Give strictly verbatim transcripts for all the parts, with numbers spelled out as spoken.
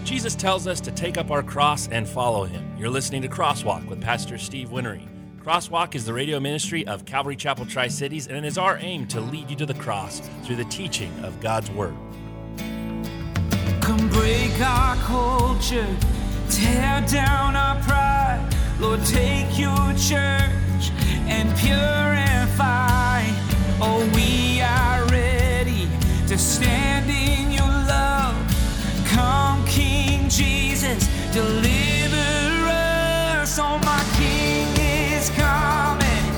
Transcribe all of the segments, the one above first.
Jesus tells us to take up our cross and follow him. You're listening to Crosswalk with Pastor Steve Winnery. Crosswalk is the radio ministry of Calvary Chapel Tri-Cities, and it is our aim to lead you to the cross through the teaching of God's Word. Come break our culture, tear down our pride. Lord, take your church and purify. Oh, we are ready to stand in your love. Come, King Jesus, deliver us. Oh, my King is coming.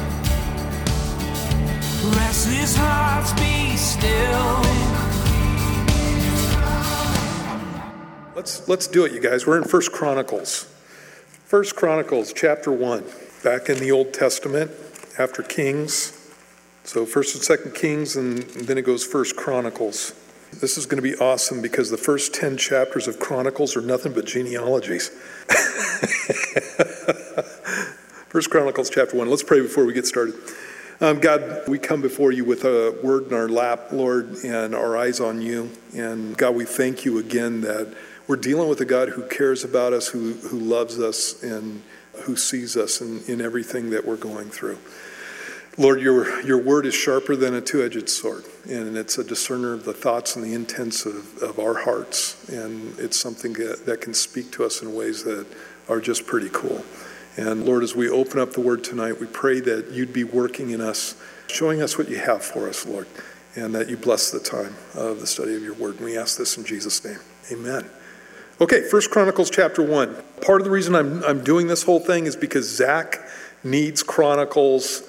Restless hearts, be still. Let's let's do it, you guys. We're in First Chronicles. First Chronicles, chapter one, back in the Old Testament, after Kings. So First and Second Kings, and then it goes First Chronicles. This is going to be awesome because the first ten chapters of Chronicles are nothing but genealogies. First Chronicles, chapter one. Let's pray before we get started. Um, God, we come before you with a word in our lap, Lord, and our eyes on you. And God, we thank you again that we're dealing with a God who cares about us, who who loves us, and who sees us in, in everything that we're going through. Lord, your your word is sharper than a two-edged sword, and it's a discerner of the thoughts and the intents of, of our hearts. And it's something that, that can speak to us in ways that are just pretty cool. And Lord, as we open up the word tonight, we pray that you'd be working in us, showing us what you have for us, Lord, and that you bless the time of the study of your word. And we ask this in Jesus' name. Amen. Okay, First Chronicles chapter one. Part of the reason I'm I'm doing this whole thing is because Zach needs Chronicles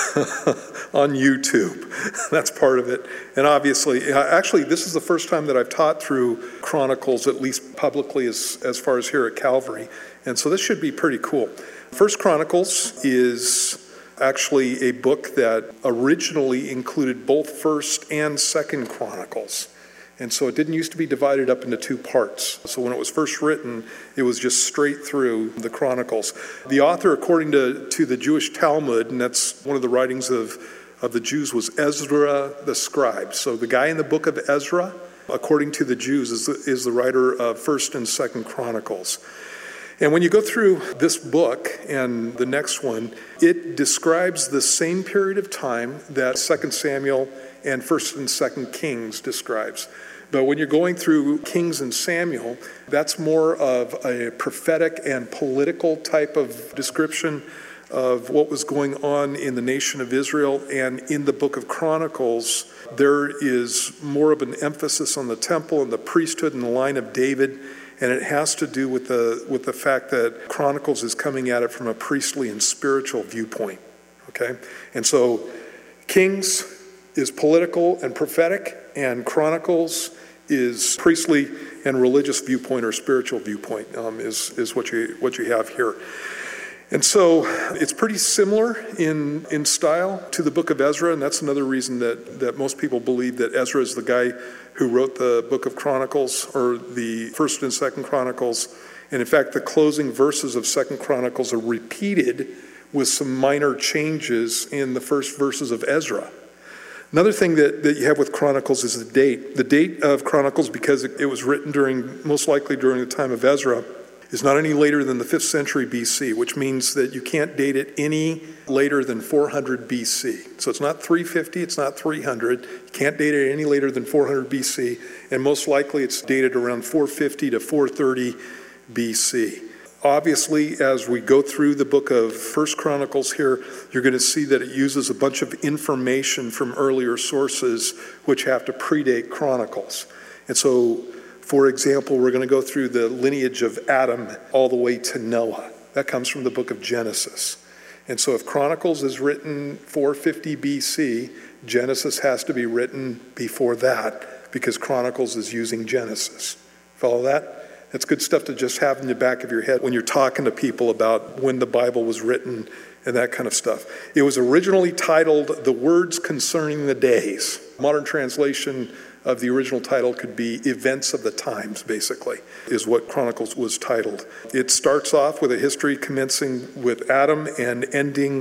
on YouTube. That's part of it. And obviously, actually, this is the first time that I've taught through Chronicles, at least publicly as, as far as here at Calvary. And so this should be pretty cool. First Chronicles is actually a book that originally included both First and Second Chronicles. And so it didn't used to be divided up into two parts. So when it was first written, it was just straight through the Chronicles. The author, according to, to the Jewish Talmud, and that's one of the writings of, of the Jews, was Ezra the scribe. So the guy in the book of Ezra, according to the Jews, is the, is the writer of First and Second Chronicles. And when you go through this book and the next one, it describes the same period of time that Second Samuel and First and Second Kings describes. But when you're going through Kings and Samuel, that's more of a prophetic and political type of description of what was going on in the nation of Israel. And in the book of Chronicles, there is more of an emphasis on the temple and the priesthood and the line of David. And it has to do with the with the fact that Chronicles is coming at it from a priestly and spiritual viewpoint. Okay? And so Kings is political and prophetic, and Chronicles is priestly and religious viewpoint or spiritual viewpoint, um, is, is what you what you have here. And so it's pretty similar in, in style to the book of Ezra, and that's another reason that, that most people believe that Ezra is the guy who wrote the book of Chronicles, or the First and Second Chronicles. And in fact, the closing verses of Second Chronicles are repeated with some minor changes in the first verses of Ezra. Another thing that, that you have with Chronicles is the date. The date of Chronicles, because it, it was written during, most likely during the time of Ezra, is not any later than the fifth century B C, which means that you can't date it any later than four hundred B C. So it's not three fifty, it's not three hundred. You can't date it any later than four hundred B C, and most likely it's dated around four fifty to four thirty B C. Obviously, as we go through the book of First Chronicles here, you're going to see that it uses a bunch of information from earlier sources which have to predate Chronicles. And so, for example, we're going to go through the lineage of Adam all the way to Noah. That comes from the book of Genesis. And so if Chronicles is written four fifty B C, Genesis has to be written before that because Chronicles is using Genesis. Follow that? That's good stuff to just have in the back of your head when you're talking to people about when the Bible was written and that kind of stuff. It was originally titled The Words Concerning the Days. Modern translation of the original title could be Events of the Times, basically, is what Chronicles was titled. It starts off with a history commencing with Adam and ending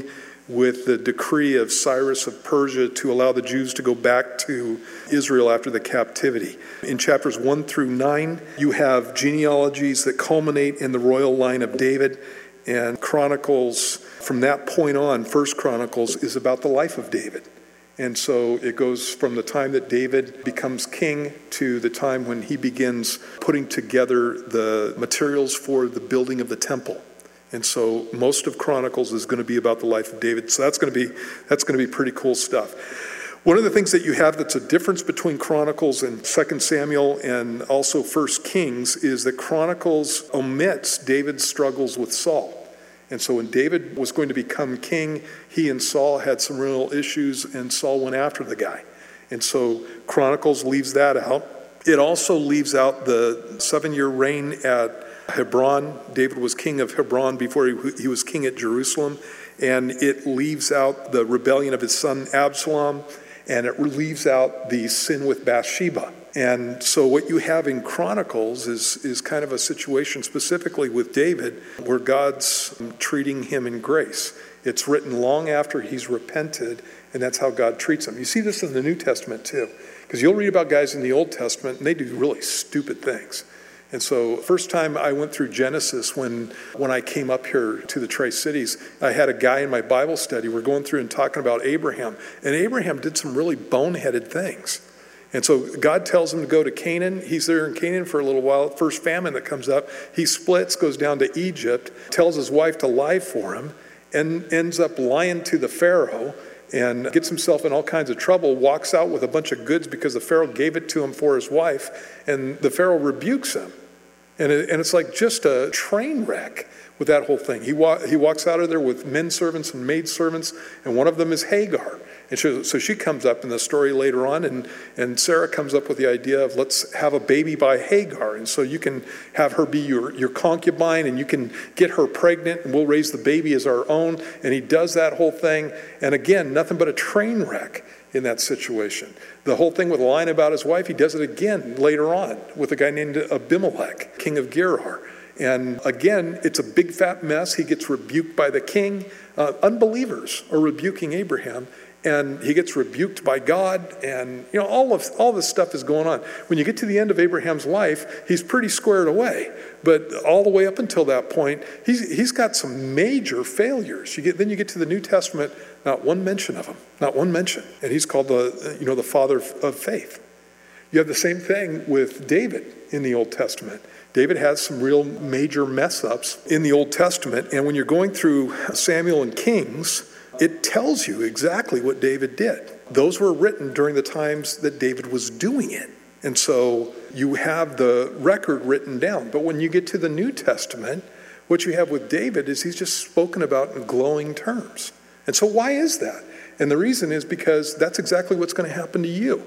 with the decree of Cyrus of Persia to allow the Jews to go back to Israel after the captivity. In chapters one through nine, you have genealogies that culminate in the royal line of David, and Chronicles, from that point on, First Chronicles is about the life of David. And so it goes from the time that David becomes king to the time when he begins putting together the materials for the building of the temple. And so most of Chronicles is going to be about the life of David. So that's going to be that's going to be pretty cool stuff. One of the things that you have that's a difference between Chronicles and Second Samuel and also First Kings is that Chronicles omits David's struggles with Saul. And so when David was going to become king, he and Saul had some real issues, and Saul went after the guy. And so Chronicles leaves that out. It also leaves out the seven-year reign at Hebron. David was king of Hebron before he, he was king at Jerusalem. And it leaves out the rebellion of his son Absalom, and it leaves out the sin with Bathsheba. And so what you have in Chronicles is, is kind of a situation specifically with David where God's treating him in grace. It's written long after he's repented, and that's how God treats him. You see this in the New Testament too, because you'll read about guys in the Old Testament, and they do really stupid things. And so first time I went through Genesis when, when I came up here to the Tri-Cities, I had a guy in my Bible study. We're going through and talking about Abraham, and Abraham did some really boneheaded things. And so God tells him to go to Canaan. He's there in Canaan for a little while. First famine that comes up, he splits, goes down to Egypt, tells his wife to lie for him, and ends up lying to the Pharaoh and gets himself in all kinds of trouble, walks out with a bunch of goods because the Pharaoh gave it to him for his wife, and the Pharaoh rebukes him. And, it, and it's like just a train wreck with that whole thing. He, wa- he walks out of there with men servants and maid servants, and one of them is Hagar. And so, so she comes up in the story later on, and, and Sarah comes up with the idea of let's have a baby by Hagar. And so you can have her be your, your concubine, and you can get her pregnant, and we'll raise the baby as our own. And he does that whole thing. And again, nothing but a train wreck in that situation. The whole thing with lying about his wife, he does it again later on with a guy named Abimelech, king of Gerar. And again, it's a big fat mess. He gets rebuked by the king. Uh, unbelievers are rebuking Abraham. And he gets rebuked by God, and you know all of all this stuff is going on. When you get to the end of Abraham's life, he's pretty squared away. But all the way up until that point, he's he's got some major failures. You get then you get to the New Testament, not one mention of him, not one mention, and he's called the you know the father of faith. You have the same thing with David in the Old Testament. David has some real major mess ups in the Old Testament, and when you're going through Samuel and Kings, it tells you exactly what David did. Those were written during the times that David was doing it. And so you have the record written down. But when you get to the New Testament, what you have with David is he's just spoken about in glowing terms. And so why is that? And the reason is because that's exactly what's going to happen to you.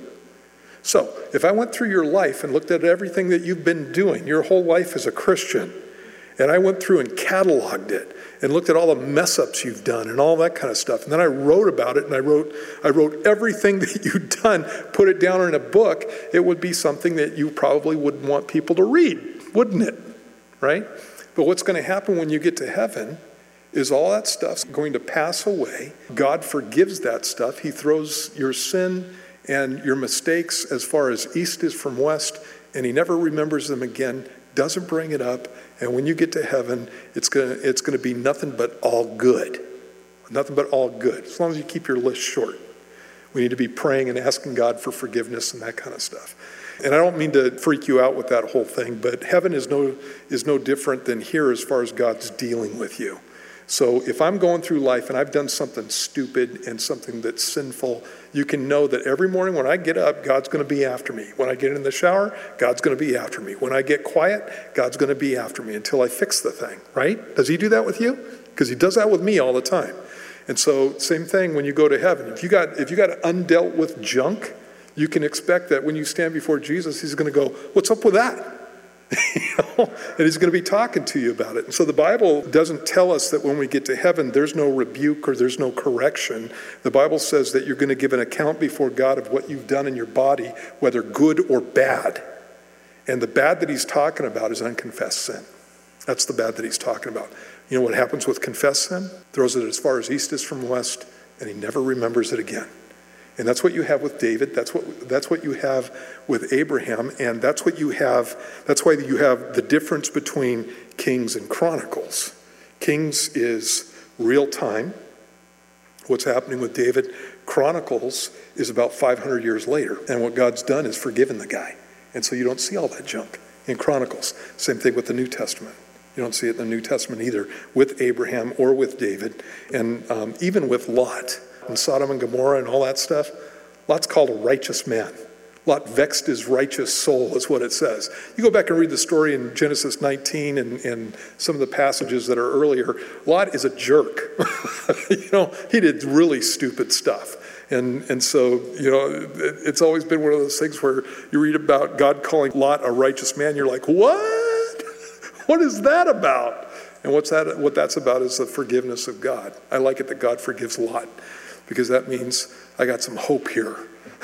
So if I went through your life and looked at everything that you've been doing, your whole life as a Christian, and I went through and cataloged it and looked at all the mess ups you've done and all that kind of stuff. And then I wrote about it, and I wrote I wrote everything that you've done, put it down in a book. It would be something that you probably wouldn't want people to read, wouldn't it? Right? But what's going to happen when you get to heaven is all that stuff's going to pass away. God forgives that stuff. He throws your sin and your mistakes as far as east is from west, and he never remembers them again, doesn't bring it up. And when you get to heaven, it's gonna it's gonna be nothing but all good. Nothing but all good, as long as you keep your list short. We need to be praying and asking God for forgiveness and that kind of stuff. And I don't mean to freak you out with that whole thing, but heaven is no is no different than here as far as God's dealing with you. So if I'm going through life and I've done something stupid and something that's sinful, you can know that every morning when I get up, God's going to be after me. When I get in the shower, God's going to be after me. When I get quiet, God's going to be after me until I fix the thing, right? Does he do that with you? Because he does that with me all the time. And so same thing when you go to heaven. If you got if you got undealt with junk, you can expect that when you stand before Jesus, he's going to go, what's up with that? You know? And he's going to be talking to you about it. And so the Bible doesn't tell us that when we get to heaven, there's no rebuke or there's no correction. The Bible says that you're going to give an account before God of what you've done in your body, whether good or bad. And the bad that he's talking about is unconfessed sin. That's the bad that he's talking about. You know what happens with confessed sin? Throws it as far as east is from west, and he never remembers it again. And that's what you have with David. That's what that's what you have with Abraham, and that's what you have. That's why you have the difference between Kings and Chronicles. Kings is real time. What's happening with David? Chronicles is about five hundred years later, and what God's done is forgiven the guy, and so you don't see all that junk in Chronicles. Same thing with the New Testament. You don't see it in the New Testament either with Abraham or with David, and um, even with Lot. And Sodom and Gomorrah and all that stuff, Lot's called a righteous man. Lot vexed his righteous soul is what it says. You go back and read the story in Genesis nineteen and, and some of the passages that are earlier. Lot is a jerk. You know, he did really stupid stuff. And and so, you know, it, it's always been one of those things where you read about God calling Lot a righteous man. You're like, what? What is that about? And what's that? What that's about is the forgiveness of God. I like it that God forgives Lot, because that means I got some hope here.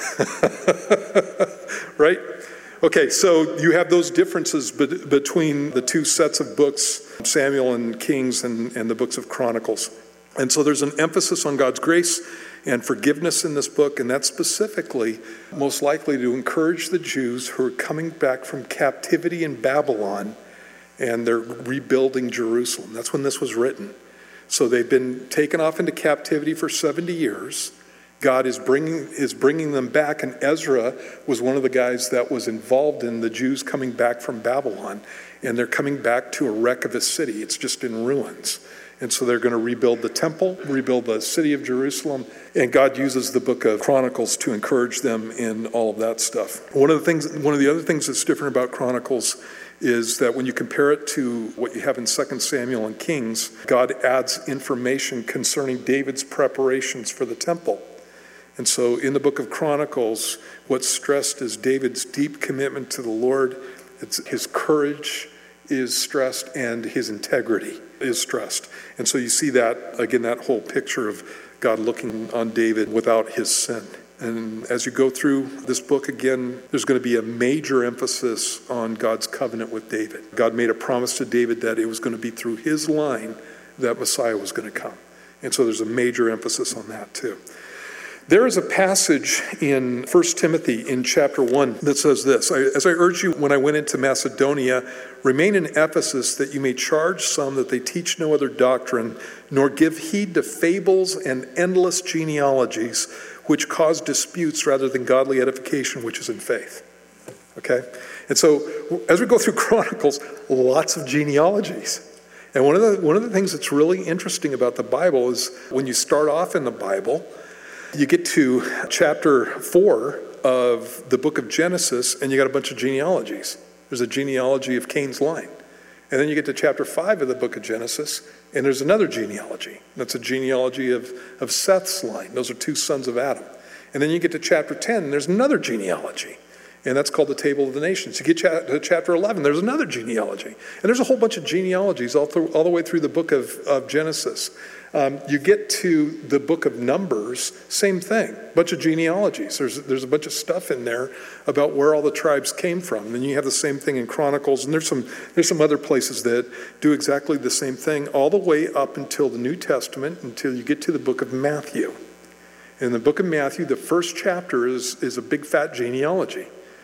Right? Okay, so you have those differences be- between the two sets of books, Samuel and Kings and, and the books of Chronicles. And so there's an emphasis on God's grace and forgiveness in this book, and that's specifically most likely to encourage the Jews who are coming back from captivity in Babylon, and they're rebuilding Jerusalem. That's when this was written. So they've been taken off into captivity for seventy years. God is bringing is bringing them back, and Ezra was one of the guys that was involved in the Jews coming back from Babylon, and they're coming back to a wreck of a city. It's just in ruins. And so they're going to rebuild the temple, rebuild the city of Jerusalem, and God uses the book of Chronicles to encourage them in all of that stuff. One of the things, one of the other things that's different about Chronicles is that when you compare it to what you have in Second Samuel and Kings, God adds information concerning David's preparations for the temple. And so in the book of Chronicles, what's stressed is David's deep commitment to the Lord. It's his courage is stressed, and his integrity is stressed. And so you see that, again, that whole picture of God looking on David without his sin. And as you go through this book again, there's going to be a major emphasis on God's covenant with David. God made a promise to David that it was going to be through his line that Messiah was going to come. And so there's a major emphasis on that too. There is a passage in First Timothy in chapter one that says this: As I urged you when I went into Macedonia, remain in Ephesus, that you may charge some that they teach no other doctrine, nor give heed to fables and endless genealogies, which cause disputes rather than godly edification, which is in faith. Okay? And so as we go through Chronicles, lots of genealogies. And one of the one of the things that's really interesting about the Bible is when you start off in the Bible, you get to chapter four of the book of Genesis, and you got a bunch of genealogies. There's a genealogy of Cain's line. And then you get to chapter five of the book of Genesis, and there's another genealogy. That's a genealogy of, of Seth's line. Those are two sons of Adam. And then you get to chapter ten, and there's another genealogy. And that's called the Table of the Nations. You get to chapter eleven, there's another genealogy. And there's a whole bunch of genealogies all, through, all the way through the book of, of Genesis. Um, you get to the book of Numbers, same thing, bunch of genealogies. There's there's a bunch of stuff in there about where all the tribes came from. And then you have the same thing in Chronicles, and there's some there's some other places that do exactly the same thing, all the way up until the New Testament, until you get to the book of Matthew. In the book of Matthew, the first chapter is is a big fat genealogy.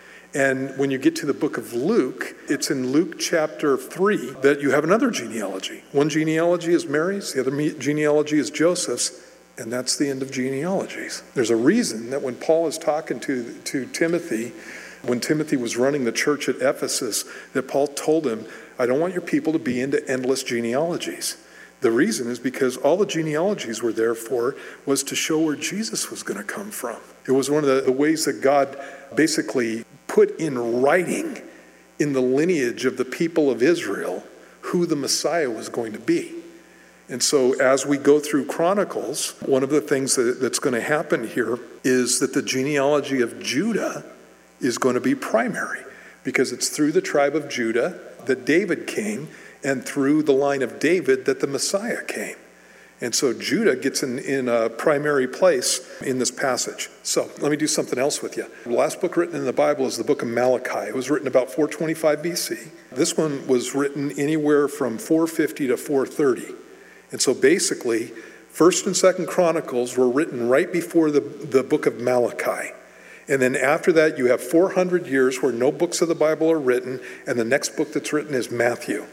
And when you get to the book of Luke, it's in Luke chapter three that you have another genealogy. One genealogy is Mary's, the other genealogy is Joseph's, and that's the end of genealogies. There's a reason that when Paul is talking to, to Timothy, when Timothy was running the church at Ephesus, that Paul told him, I don't want your people to be into endless genealogies. The reason is because all the genealogies were there for was to show where Jesus was going to come from. It was one of the, the ways that God basically put in writing in the lineage of the people of Israel who the Messiah was going to be. And so as we go through Chronicles, one of the things that, that's going to happen here is that the genealogy of Judah is going to be primary, because it's through the tribe of Judah that David came, and through the line of David that the Messiah came. And so Judah gets in, in a primary place in this passage. So let me do something else with you. The last book written in the Bible is the book of Malachi. It was written about four twenty-five B C. This one was written anywhere from four fifty to four thirty. And so basically, First and Second Chronicles were written right before the, the book of Malachi. And then after that, you have four hundred years where no books of the Bible are written, and the next book that's written is Matthew.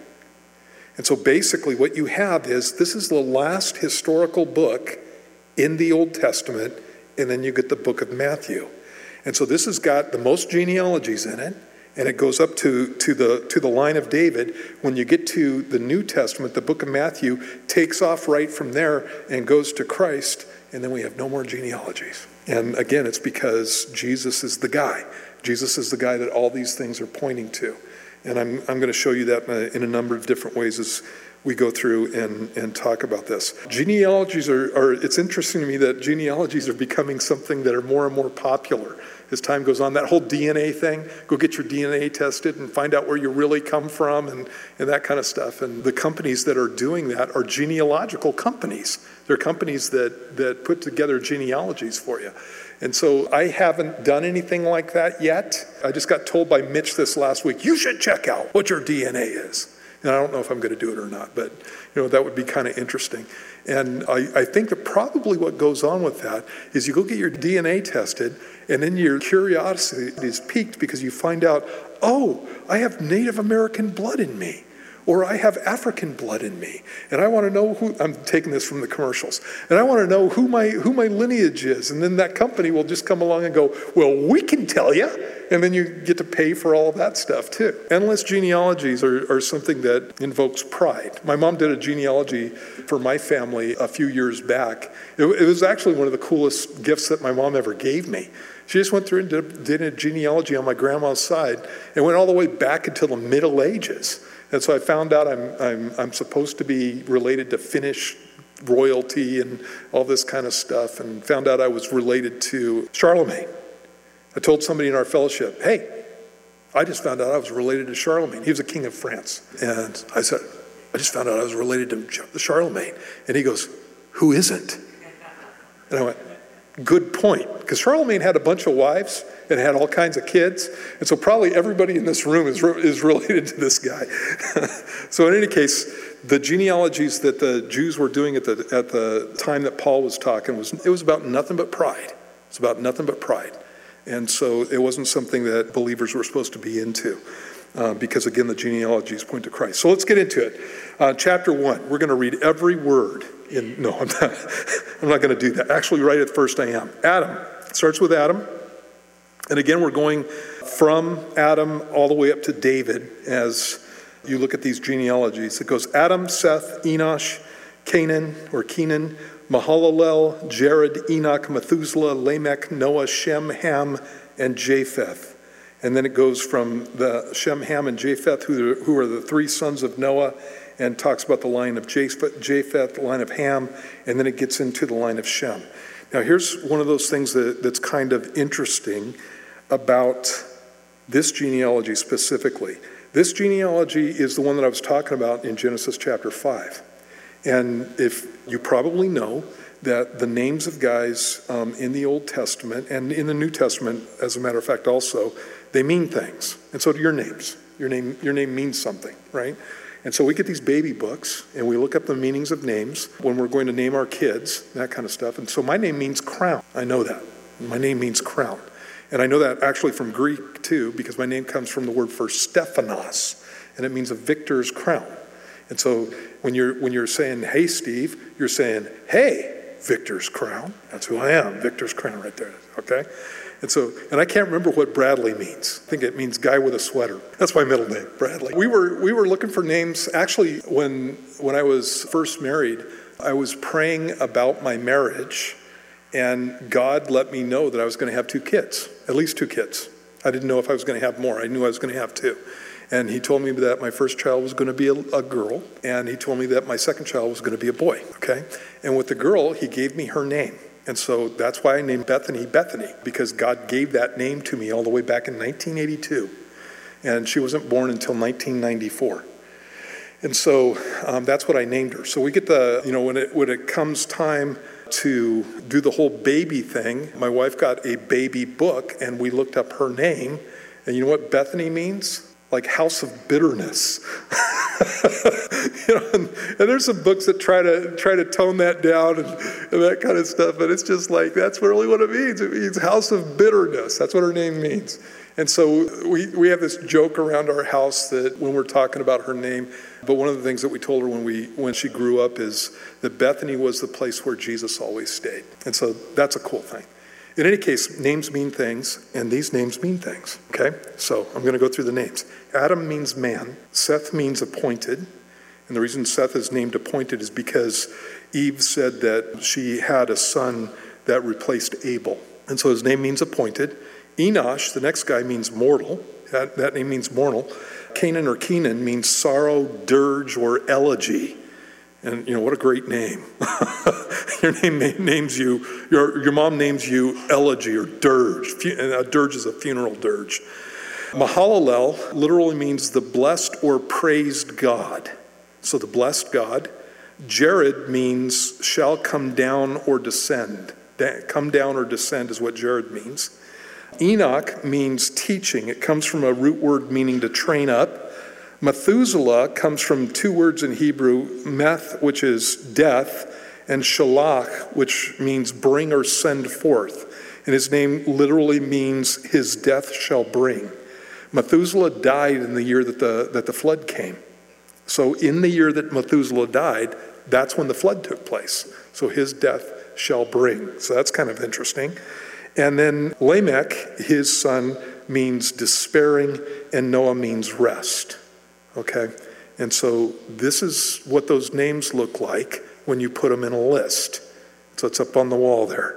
And so basically what you have is, this is the last historical book in the Old Testament, and then you get the book of Matthew. And so this has got the most genealogies in it, and it goes up to, to, the, to the line of David. When you get to the New Testament, the book of Matthew takes off right from there and goes to Christ, and then we have no more genealogies. And again, it's because Jesus is the guy. Jesus is the guy that all these things are pointing to. And I'm I'm going to show you that in a, in a number of different ways as we go through and, and talk about this. Genealogies are, are, it's interesting to me that genealogies are becoming something that are more and more popular as time goes on. That whole D N A thing, go get your D N A tested and find out where you really come from and, and that kind of stuff. And the companies that are doing that are genealogical companies. They're companies that, that put together genealogies for you. And so I haven't done anything like that yet. I just got told by Mitch this last week, you should check out what your D N A is. And I don't know if I'm going to do it or not, but you know that would be kind of interesting. And I, I think that probably what goes on with that is you go get your D N A tested, and then your curiosity is piqued because you find out, oh, I have Native American blood in me. Or I have African blood in me, and I want to know who, I'm taking this from the commercials, and I want to know who my who my lineage is, and then that company will just come along and go, well, we can tell you, and then you get to pay for all of that stuff too. Endless genealogies are, are something that invokes pride. My mom did a genealogy for my family a few years back. It, it was actually one of the coolest gifts that my mom ever gave me. She just went through and did, did a genealogy on my grandma's side, and went all the way back until the Middle Ages. And so I found out I'm, I'm, I'm supposed to be related to Finnish royalty and all this kind of stuff, and found out I was related to Charlemagne. I told somebody in our fellowship, hey, I just found out I was related to Charlemagne. He was a king of France. And I said, I just found out I was related to Charlemagne. And he goes, who isn't? And I went, good point. Because Charlemagne had a bunch of wives and had all kinds of kids. And so probably everybody in this room is, re- is related to this guy. So in any case, the genealogies that the Jews were doing at the at the time that Paul was talking, was it was about nothing but pride. It's about nothing but pride. And so it wasn't something that believers were supposed to be into. Uh, because again, the genealogies point to Christ. So let's get into it. Uh, chapter one, we're going to read every word. In, no, I'm not, I'm not going to do that. Actually, right at first I am. Adam. It starts with Adam. And again, we're going from Adam all the way up to David as you look at these genealogies. It goes Adam, Seth, Enosh, Canaan or Kenan, Mahalalel, Jared, Enoch, Methuselah, Lamech, Noah, Shem, Ham, and Japheth. And then it goes from the Shem, Ham, and Japheth, who, who are the three sons of Noah, and talks about the line of Japheth, Japheth, the line of Ham, and then it gets into the line of Shem. Now here's one of those things that, that's kind of interesting about this genealogy specifically. This genealogy is the one that I was talking about in Genesis chapter five. And if you probably know that the names of guys um, in the Old Testament and in the New Testament, as a matter of fact also, they mean things. And so do your names. Your name, your name means something, right? And so we get these baby books and we look up the meanings of names when we're going to name our kids, that kind of stuff. And so my name means crown. I know that. My name means crown. And I know that actually from Greek too, because my name comes from the word for Stephanos, and it means a victor's crown. And so when you're when you're saying, hey, Steve, you're saying, hey, victor's crown. That's who I am, victor's crown right there, okay? And so, and I can't remember what Bradley means. I think it means guy with a sweater. That's my middle name, Bradley. We were we were looking for names. Actually, when when I was first married, I was praying about my marriage, and God let me know that I was going to have two kids, at least two kids. I didn't know if I was going to have more. I knew I was going to have two. And he told me that my first child was going to be a, a girl, and he told me that my second child was going to be a boy, okay? And with the girl, he gave me her name. And so that's why I named Bethany Bethany, because God gave that name to me all the way back in nineteen eighty-two. And she wasn't born until nineteen ninety-four. And so um, that's what I named her. So we get the, you know, when it when it comes time to do the whole baby thing, my wife got a baby book and we looked up her name. And you know what Bethany means? Like house of bitterness. you know, and, and there's some books that try to try to tone that down and, and that kind of stuff, but it's just like, that's really what it means. It means house of bitterness. That's what her name means. And so we, we have this joke around our house that when we're talking about her name, but one of the things that we told her when we when she grew up is that Bethany was the place where Jesus always stayed. And so that's a cool thing. In any case, names mean things, and these names mean things, okay? So I'm going to go through the names. Adam means man. Seth means appointed. And the reason Seth is named appointed is because Eve said that she had a son that replaced Abel. And so his name means appointed. Enosh, the next guy, means mortal. That, that name means mortal. Canaan or Kenan means sorrow, dirge, or elegy. And, you know, what a great name. Your name names you, your your mom names you elegy or dirge. And a dirge is a funeral dirge. Mahalalel literally means the blessed or praised God. So the blessed God. Jared means shall come down or descend. Come down or descend is what Jared means. Enoch means teaching. It comes from a root word meaning to train up. Methuselah comes from two words in Hebrew, meth, which is death, and shalach, which means bring or send forth. And his name literally means his death shall bring. Methuselah died in the year that the, that the flood came. So in the year that Methuselah died, that's when the flood took place. So his death shall bring. So that's kind of interesting. And then Lamech, his son, means despairing, and Noah means rest. Okay? And so this is what those names look like when you put them in a list. So it's up on the wall there.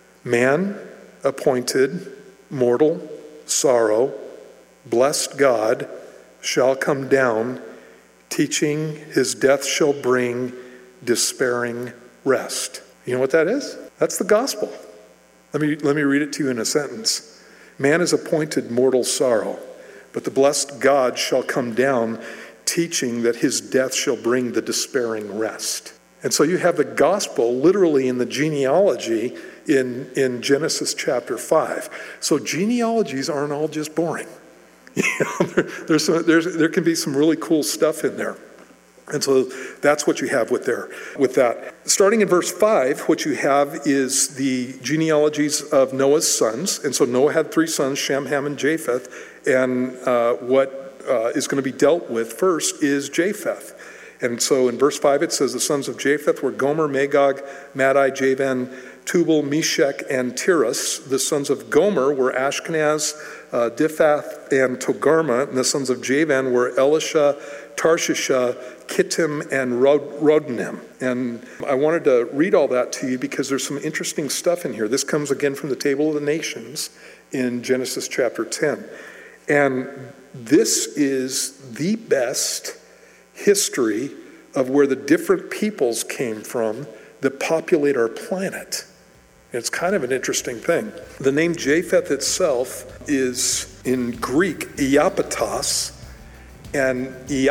Man, appointed, mortal, sorrow, blessed God, shall come down, teaching, his death shall bring, despairing rest. You know what that is? That's the gospel. Let me, let me read it to you in a sentence. Man is appointed mortal sorrow, but the blessed God shall come down, teaching that his death shall bring the despairing rest. And so you have the gospel literally in the genealogy in, in Genesis chapter five. So genealogies aren't all just boring. You know, there, there's some, there's, there can be some really cool stuff in there. And so that's what you have with there, with that. Starting in verse five, what you have is the genealogies of Noah's sons. And so Noah had three sons, Shem, Ham, and Japheth. And uh, what uh, is going to be dealt with first is Japheth. And so in verse five, it says the sons of Japheth were Gomer, Magog, Madai, Javan, Tubal, Meshech, and Tiras. The sons of Gomer were Ashkenaz, uh, Diphath, and Togarmah. And the sons of Javan were Elisha, Tarshisha, Kittim, and Rod- Rodnim. And I wanted to read all that to you because there's some interesting stuff in here. This comes again from the Table of the Nations in Genesis chapter ten. And this is the best history of where the different peoples came from that populate our planet. It's kind of an interesting thing. The name Japheth itself is in Greek, Iapetos, and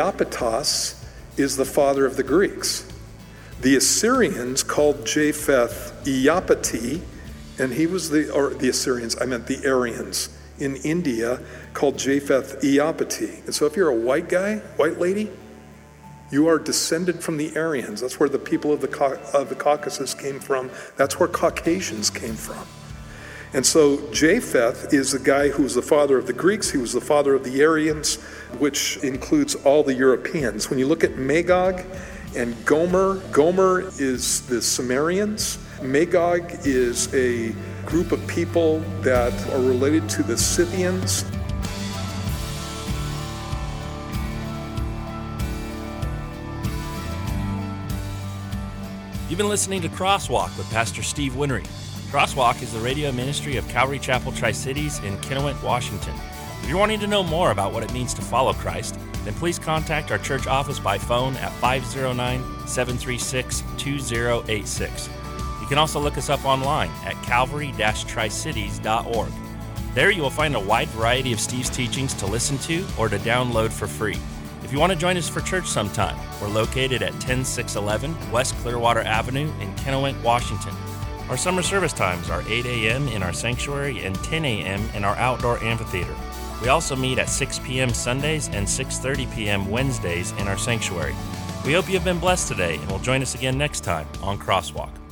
Iapetos is the father of the Greeks. The Assyrians called Japheth Iapeti, and he was the, or the Assyrians, I meant the Aryans in India called Japheth Iapeti. And so if you're a white guy, white lady, you are descended from the Aryans. That's where the people of the, of the Caucasus came from. That's where Caucasians came from. And so Japheth is the guy who was the father of the Greeks. He was the father of the Aryans, which includes all the Europeans. When you look at Magog and Gomer, Gomer is the Sumerians. Magog is a group of people that are related to the Scythians. You've been listening to Crosswalk with Pastor Steve Winnery. Crosswalk is the radio ministry of Calvary Chapel Tri-Cities in Kennewick, Washington. If you're wanting to know more about what it means to follow Christ, then please contact our church office by phone at five oh nine, seven three six, two oh eight six. You can also look us up online at calvary dash tri cities dot org. There you will find a wide variety of Steve's teachings to listen to or to download for free. If you want to join us for church sometime, we're located at ten six eleven West Clearwater Avenue in Kennewick, Washington. Our summer service times are eight a.m. in our sanctuary and ten a.m. in our outdoor amphitheater. We also meet at six p.m. Sundays and six thirty p.m. Wednesdays in our sanctuary. We hope you have been blessed today, and will join us again next time on Crosswalk.